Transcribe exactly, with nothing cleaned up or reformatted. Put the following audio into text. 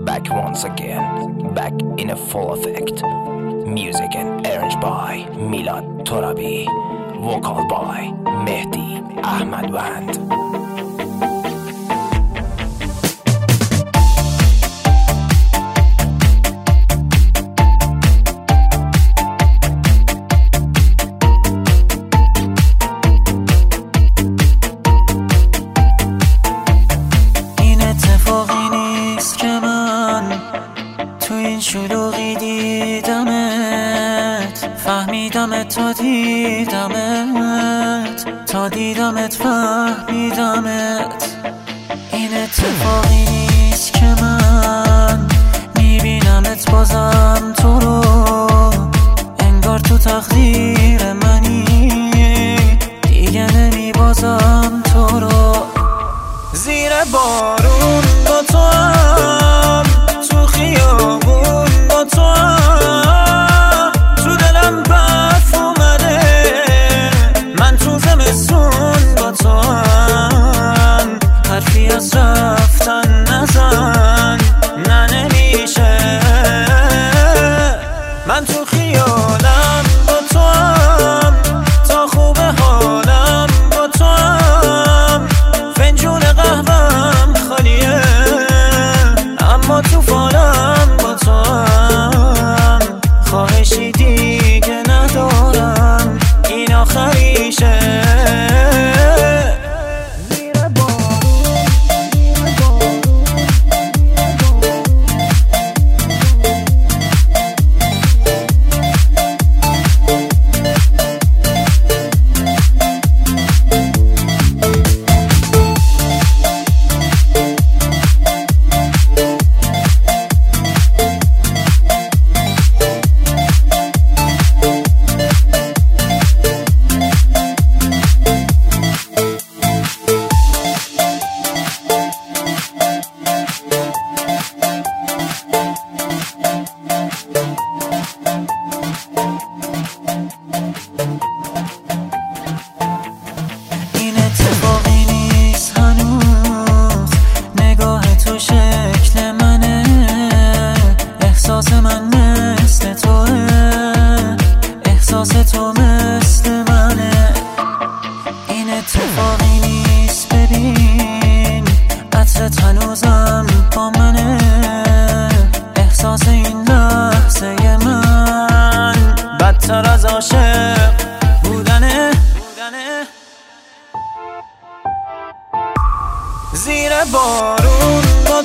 back once again, back in a full effect. Music and arranged by Milad Torabi, vocal by Mehdi Ahmadwand. شلوغی دیدمت، فهمیدمت تا دیدمت، تا دیدمت فهمیدمت. این اتفاقی نیست که من میبینمت بازم تو رو، انگار تو تقدیر منی، دیگه نمیبازم تو رو. زیر بارون با تو هم، تو خیابون با تو هم، تو دلم برف اومده، من تو زمستون با تو هم. حرفی از رفتن نزن، نه نمیشه. من تو خیالم با تو هم، تا خوب حالم با تو هم. فنجون قهوه‌ام خالیه، اما تو فالم با تو هم. خواهشی دیگه ندارم، این آخریشه. این اتفاقی نیست هنوز، نگاه تو شکل منه، احساس من مثل توه، احساس تو مثل منه. این اتفاقی نیست، ببین عطرت هنوزم با منه، احساس این لحظه من بدتر از عاشق بودنه. زیر بارون با